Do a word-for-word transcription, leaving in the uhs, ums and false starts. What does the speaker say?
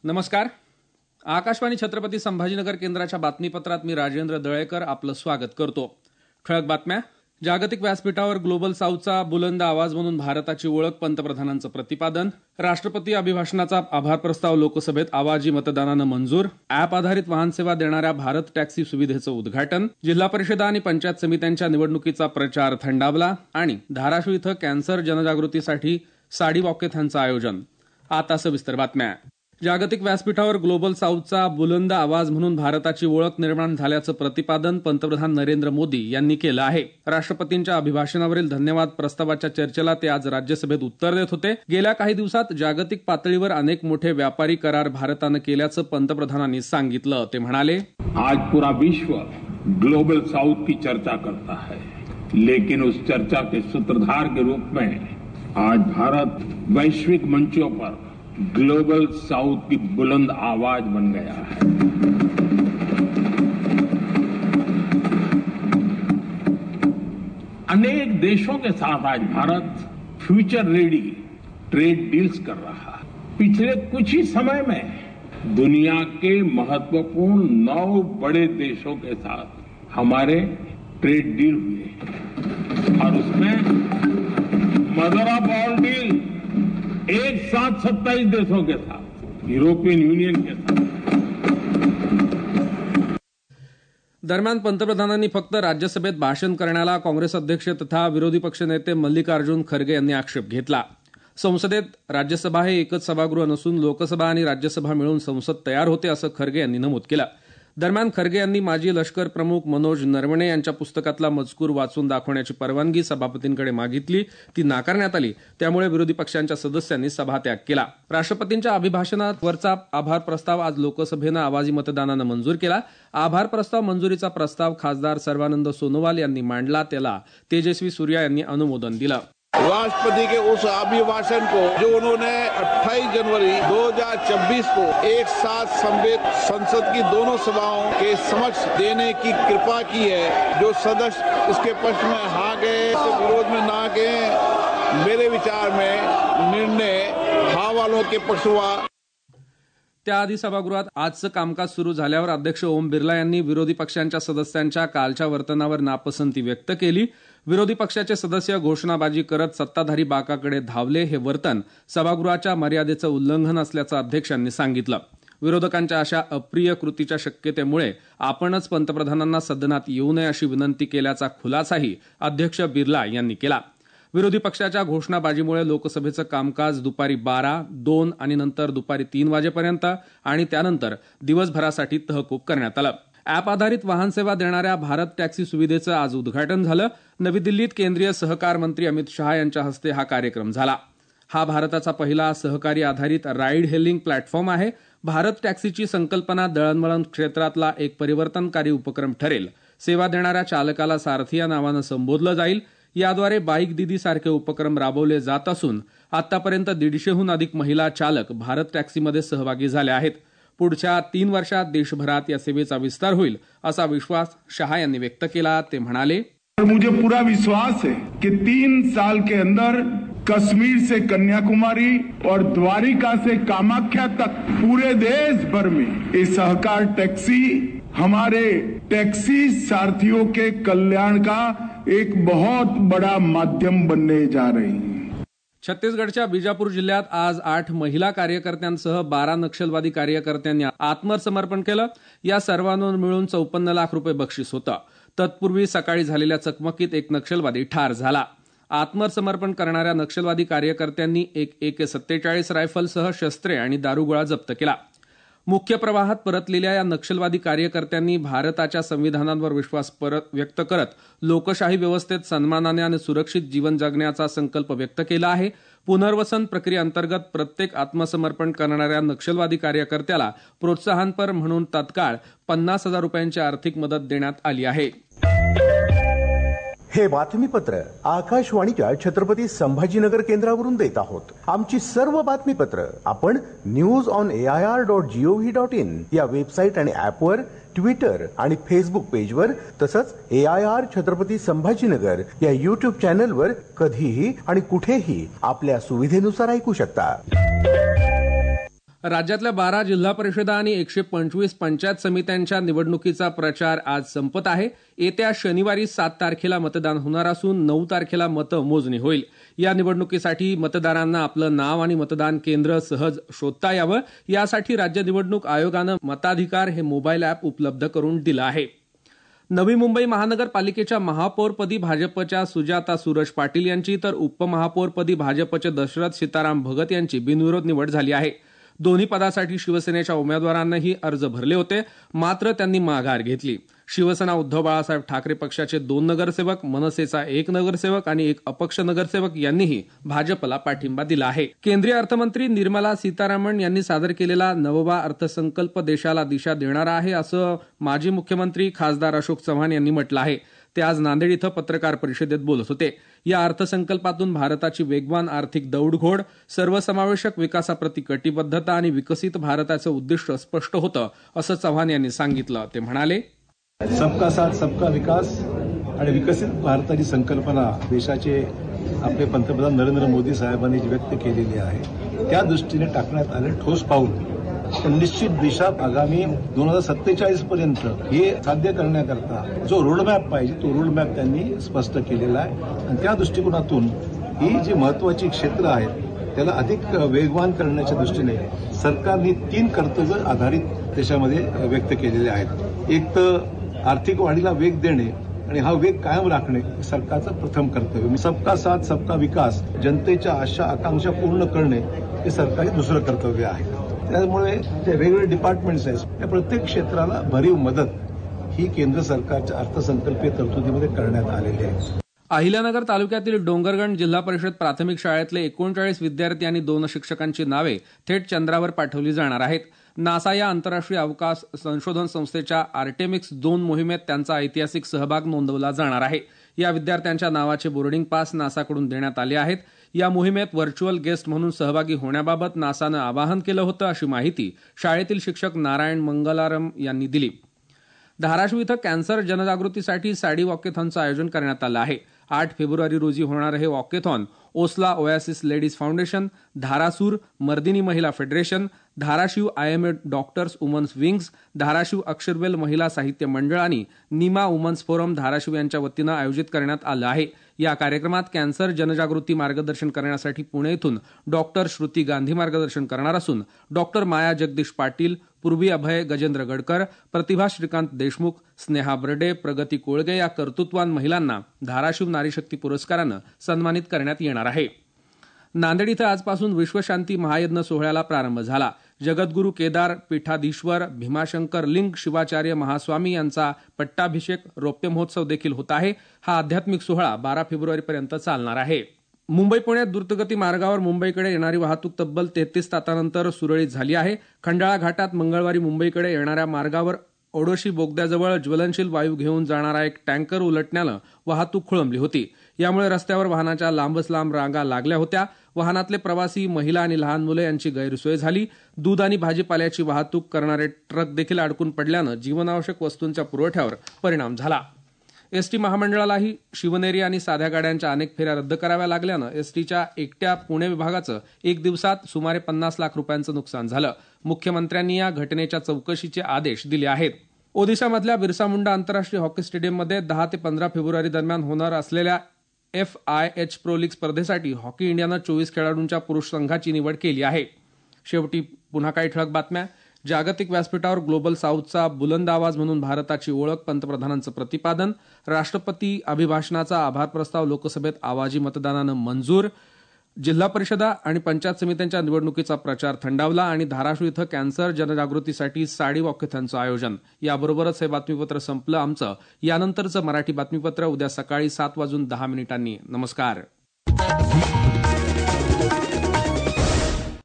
नमस्कार. आकाशवाणी छत्रपती संभाजीनगर केंद्राच्या बातमीपत्रात मी राजेंद्र दळेकर आपलं स्वागत करतो. ठळक बातम्या. जागतिक व्यासपीठावर ग्लोबल साऊथचा बुलंद आवाज म्हणून भारताची ओळख, पंतप्रधानांचं प्रतिपादन. राष्ट्रपती अभिभाषणाचा आभार प्रस्ताव लोकसभेत आवाजी मतदानानं मंजूर. ॲप आधारित वाहन सेवा देणाऱ्या भारत टॅक्सी सुविधेचं उद्घाटन. जिल्हा परिषदा आणि पंचायत समित्यांच्या निवडणुकीचा प्रचार थंडावला. आणि धाराशिव इथं कॅन्सर जनजागृतीसाठी साडी वॉकेथॉनचं आयोजन. आता सविस्तर बातम्या. जागतिक व्यासपीठावर ग्लोबल साऊथचा बुलंद आवाज म्हणून भारताची ओळख निर्माण झाल्याचं प्रतिपादन पंतप्रधान नरेंद्र मोदी यांनी केलं आहे. राष्ट्रपतींच्या अभिभाषणावरील धन्यवाद प्रस्तावाच्या चर्चेला ते आज राज्यसभेत उत्तर देत होते. गेल्या काही दिवसात जागतिक पातळीवर अनेक मोठे व्यापारी करार भारतानं केल्याचं पंतप्रधानांनी सांगितलं. ते म्हणाले, आज पूरा विश्व ग्लोबल साउथ की चर्चा करता है, लेकिन उस चर्चा के सूत्रधार के रूप में आज भारत वैश्विक मंचों पर ग्लोबल साउथ की बुलंद आवाज बन गया है. अनेक देशों के साथ आज Bharat future ready trade deals कर रहा है. पिछले कुछ ही समय में दुनिया के महत्वपूर्ण नौ बड़े देशों के साथ हमारे ट्रेड डील हुए और उसमें मदर ऑफ ऑल डील एक साथ सत्ताईस देशों के साथ, यूरोपियन यूनियन के साथ. दरम्यान पंतप्रधानांनी फक्त राज्यसभेत भाषण करण्याला काँग्रेस अध्यक्ष तथा विरोधी पक्षनेते मल्लिकार्जुन खरगे यांनी आक्षेप घेतला. संसदेत राज्यसभा हे एकच सभागृह नसून लोकसभा आणि राज्यसभा मिळून संसद तयार होते, असं खरगे यांनी नमूद केलं. दरम्यान खरगे यांनी माजी लष्कर प्रमुख मनोज नरवणे यांच्या पुस्तकातला मजकूर वाचून दाखवण्याची परवानगी सभापतींकडे मागितली. ती नाकारण्यात आली. त्यामुळे विरोधी पक्षांच्या सदस्यांनी सभात्याग केला. राष्ट्रपतींच्या अभिभाषणावरचा आभार प्रस्ताव आज लोकसभेनं आवाजी मतदानानं मंजूर केला. आभार प्रस्ताव मंजुरीचा प्रस्ताव खासदार सर्वानंद सोनोवाल यांनी मांडला. त्याला तेजस्वी सूर्या यांनी अनुमोदन दिलं. राष्ट्रपति के उस अभिभाषण को जो उन्होंने अट्ठाईस जनवरी दो हज़ार चौबीस को एक साथ संवेद संसद की दोनों सभाओं के समक्ष देने की कृपा की है, जो सदस्य इसके पक्ष में हाँ गए, तो विरोध में ना गए, मेरे विचार में निर्णय हाँ वालों के पक्ष हुआ. त्याआधी सभागृहात आजचं कामकाज सुरू झाल्यावर अध्यक्ष ओम बिर्ला यांनी विरोधी पक्षांच्या सदस्यांच्या कालच्या वर्तनावर नापसंती व्यक्त केली. विरोधी पक्षाचे सदस्य घोषणाबाजी करत सत्ताधारी बाकाकडे धावले. हे वर्तन सभागृहाच्या मर्यादेचं उल्लंघन असल्याचं अध्यक्षांनी सांगितलं. विरोधकांच्या अशा अप्रिय कृतीच्या शक्यतेमुळे आपणच पंतप्रधानांना सदनात येऊ नये अशी विनंती केल्याचा खुलासाही अध्यक्ष बिर्ला यांनी केला. विरोधी पक्षाच्या घोषणाबाजीमुळे लोकसभेचं कामकाज दुपारी बारा, दोन आणि नंतर दुपारी तीन वाजेपर्यंत आणि त्यानंतर दिवसभरासाठी तहकूब करण्यात आलं. ॲप आधारित वाहन सेवा देणाऱ्या भारत टॅक्सी सुविधेचं आज उद्घाटन झालं. नवी दिल्लीत केंद्रीय सहकार मंत्री अमित शहा यांच्या हस्ते हा कार्यक्रम झाला. हा भारताचा पहिला सहकारी आधारित राईड हेलिंग प्लॅटफॉर्म आहे. भारत टॅक्सीची संकल्पना दळणवळण क्षेत्रातला एक परिवर्तनकारी उपक्रम ठरेल. सेवा देणाऱ्या चालकाला सारथी या नावानं संबोधलं जाईल. याद्वारे बाईक दिदी सारखे उपक्रम राबवले जात असून आतापर्यंत दीडशेहून अधिक महिला चालक भारत टॅक्सीमध्ये सहभागी झाल्या आहेत. पुढच्या तीन वर्षात देशभरात या सेवेचा विस्तार होईल असा विश्वास शहा यांनी व्यक्त केला. ते म्हणाले, मुझे पूरा विश्वास है कि तीन साल के अंदर कश्मीर से कन्याकुमारी और द्वारिका से कामाख्या तक पूरे देश भर में ये सहकार टैक्सी हमारे टैक्सी सारथियों के कल्याण का एक बहुत बड़ा माध्यम बनने जा रही है. छत्तीसगडच्या बिजापूर जिल्ह्यात आज आठ महिला कार्यकर्त्यांसह बारा नक्षलवादी कार्यकर्त्यांनी आत्मसमर्पण केलं. या सर्वांवर मिळून चौपन्न लाख रुपये बक्षीस होतं. तत्पूर्वी सकाळी झालेल्या चकमकीत एक नक्षलवादी ठार झाला. आत्मसमर्पण करणाऱ्या नक्षलवादी कार्यकर्त्यांनी एक एके सत्तेचाळीस रायफलसह शस्त्रे आणि दारुगोळा जप्त केला. मुख्य प्रवाहात परतलेल्या या नक्षलवादी कार्यकर्त्यांनी भारताच्या संविधानावर विश्वास व्यक्त करत लोकशाही व्यवस्थेत सन्मानाने आणि सुरक्षित जीवन जगण्याचा संकल्प व्यक्त केला आहे. पुनर्वसन प्रक्रियेअंतर्गत प्रत्येक आत्मसमर्पण करणाऱ्या नक्षलवादी कार्यकर्त्याला प्रोत्साहनपर म्हणून तत्काळ पन्नास हजार रुपयांची आर्थिक मदत देण्यात आली आहे. हे बातमीपत्र आकाशवाणीच्या छत्रपती संभाजीनगर केंद्रावरून देत आहोत. आमची सर्व बातमीपत्र आपण news on A I R dot GOV dot in या वेबसाईट आणि ऍपवर, ट्विटर आणि फेसबुक पेजवर तसंच A I R Chhatrapati Sambhajinagar या युट्यूब चॅनलवर कधीही आणि कुठेही आपल्या सुविधेनुसार ऐकू शकता. राज्यातल्या बारा जिल्हा परिषदा आणि एकशे पंचवीस पंचायत समित्यांच्या निवडणुकीचा प्रचार आज संपत आहे. येत्या शनिवारी सात तारखेला मतदान होणार असून नऊ तारखेला मतमोजणी होईल. या निवडणुकीसाठी मतदारांना आपलं नाव आणि मतदान केंद्र सहज शोधता यावं यासाठी राज्य निवडणूक आयोगानं मताधिकार हे मोबाईल अॅप उपलब्ध करून दिलं आहे. नवी मुंबई महानगरपालिकेच्या महापौरपदी भाजपच्या सुजाता सूरज पाटील यांची तर उपमहापौरपदी भाजपचे दशरथ सीताराम भगत यांची बिनविरोध निवड झाली आहे. दोन्ही पदासाठी शिवसेनेच्या उमेदवारांनाही अर्ज भरले होते, मात्र त्यांनी माघार घेतली. शिवसेना उद्धव बाळासाहेब ठाकरे पक्षाचे दोन नगरसेवक, मनसेचा एक नगरसेवक आणि एक अपक्ष नगरसेवक यांनीही भाजपला पाठिंबा दिला आहे. केंद्रीय अर्थमंत्री निर्मला सीतारामन यांनी सादर केलेला नववा अर्थसंकल्प देशाला दिशा देणारा आहे, असं माजी मुख्यमंत्री खासदार अशोक चव्हाण यांनी म्हटलं आहे. ते आज नांदेड इथं पत्रकार परिषदेत बोलत होते. या अर्थसंकल्पातून भारताची वेगवान आर्थिक दौडघोड, सर्वसमावेशक विकासाप्रती कटिबद्धता आणि विकसित भारताचं उद्दिष्ट स्पष्ट होतं, असं चव्हाण यांनी सांगितलं. ते म्हणाले, सबका साथ सबका विकास आणि विकसित भारताची संकल्पना देशाचे आपले पंतप्रधान नरेंद्र मोदी साहेबांनी जी व्यक्त केलेली आहे त्या दृष्टीने टाकण्यात आले ठोस पाऊल. निश्चित दिशा आगामी दोन हजार सत्तेचाळीस पर्यंत हे साध्य करण्याकरता जो रोडमॅप पाहिजे तो रोडमॅप त्यांनी स्पष्ट केलेला आहे. आणि त्या दृष्टिकोनातून ही जी महत्वाची क्षेत्र आहेत त्याला अधिक वेगवान करण्याच्या दृष्टीने सरकारने तीन कर्तव्य आधारित देशामध्ये व्यक्त केलेले आहेत. एक तर आर्थिक वाढीला वेग देणे आणि हा वेग कायम राखणे सरकारचं प्रथम कर्तव्य. सबका साथ सबका विकास, जनतेच्या आशा आकांक्षा पूर्ण करणे हे सरकारी दुसरं कर्तव्य आहे. त्यामुळे जे वेगवेगळे डिपार्टमेंट्स आहेत या प्रत्येक क्षेत्राला भरीव मदत ही केंद्र सरकारच्या अर्थसंकल्पीय तरतुदीमध्ये करण्यात आलेली आहे. अहिल्यानगर तालुक्यातील डोंगरगण जिल्हा परिषद प्राथमिक शाळेतले एकोणचाळीस विद्यार्थी आणि दोन शिक्षकांची नावे थेट चंद्रावर पाठवली जाणार आहेत. नासा या आंतरराष्ट्रीय अवकाश संशोधन संस्थेच्या आर्टेमिक्स दोन मोहिमेत त्यांचा ऐतिहासिक सहभाग नोंदवला जाणार आहे. या विद्यार्थ्यांच्या नावाचे बोर्डिंग पास नासाकडून देण्यात आले आहेत. या मोहिमेत व्हर्च्युअल गेस्ट म्हणून सहभागी होण्याबाबत नासानं आवाहन केलं होतं, अशी माहिती शाळेतील शिक्षक नारायण मंगलारम यांनी दिली. धाराशिव इथं कॅन्सर जनजागृतीसाठी सॅडी वॉकेथॉनचं आयोजन करण्यात आलं आहे. आठ फेब्रुवारी रोजी होणारं हे वॉकेथॉन ओस्ला Oasis ladies foundation, Dharasur Mardini Mahila federation, Dharashiv I M A doctors women's wings, Dharashiv Aksharvel Mahila Sahitya मंडळ आणि निमा वुमन्स फोरम धाराशिव यांच्या वतीनं आयोजित करण्यात आलं आहे. या कार्यक्रमात कॅन्सर जनजागृती मार्गदर्शन करण्यासाठी पुणे इथून डॉक्टर श्रुती गांधी मार्गदर्शन करणार असून डॉक्टर माया जगदीश पाटील, पूर्वी अभय गजेंद्र गडकर, प्रतिभा श्रीकांत देशमुख, स्नेहा बर्डे, प्रगती कोळगे या कर्तृत्वान महिलांना धाराशिव नारीशक्ती पुरस्कारानं सन्मानित करण्यात येणार आहे. नांदेड इथं आजपासून विश्वशांती महायज्ञ सोहळ्याला प्रारंभ झाला. जगद्गुरू केदार पीठाधीश्वर भीमाशंकर लिंग शिवाचार्य महास्वामी यांचा पट्टाभिषेक रौप्य महोत्सव देखील होत आहे. हा आध्यात्मिक सोहळा बारा फेब्रुवारीपर्यंत चालणार आहे. मुंबई पुण्यात द्रुतगती मार्गावर मुंबईकडे येणारी वाहतूक तब्बल तेहतीस तासानंतर सुरळीत झाली आहे. खंडाळा घाटात मंगळवारी मुंबईकडे येणाऱ्या मार्गावर ओडोशी बोगद्याजवळ ज्वलनशील वायू घेऊन जाणारा एक टँकर उलटण्यानं वाहतूक खोळंबली होती. यामुळे रस्त्यावर वाहनाच्या लांबच लांब रांगा लागल्या होत्या. वाहनातले प्रवासी, महिला आणि लहान मुलं यांची गैरसोय झाली. दूध आणि भाजीपाल्याची वाहतूक करणारे ट्रक देखील अडकून पडल्यानं जीवनावश्यक वस्तूंच्या पुरवठ्यावर परिणाम झाला. एसटी महामंडळालाही शिवनेरी आणि साध्या गाड्यांच्या अनेक फेऱ्या रद्द कराव्या लागल्यानं एसटीच्या एकट्या पुणे विभागाचं एक दिवसात सुमारे पन्नास लाख रुपयांचं नुकसान झालं. मुख्यमंत्र्यांनी या घटनेच्या चौकशीचे आदेश दिले आहेत. ओदिशामधल्या बिरसा मुंडा आंतरराष्ट्रीय हॉकी स्टेडियममध्ये दहा ते पंधरा फेब्रुवारी दरम्यान होणार असलेल्या F I H pro league स्पर्धेसाठी हॉकी इंडियानं चोवीस खेळाडूंच्या पुरुष संघाची निवड केली आहे. शेवटी पुन्हा काही ठळक बातम्या. जागतिक व्यासपीठावर ग्लोबल साऊथचा बुलंद आवाज म्हणून भारताची ओळख, पंतप्रधानांचं प्रतिपादन. राष्ट्रपती अभिभाषणाचा आभार प्रस्ताव लोकसभेत आवाजी मतदानानं मंजूर. जिल्हा परिषदा आणि पंचायत समित्यांच्या निवडणुकीचा प्रचार थंडावला आणि धाराशिव इथं कॅन्सर जनजागृतीसाठी साडी वॉकेथॉनचं आयोजन. याबरोबरच हे बातमीपत्र संपलं आमचं. यानंतरचं मराठी बातमीपत्र उद्या सकाळी सात वाजून दहा मिनिटांनी. नमस्कार.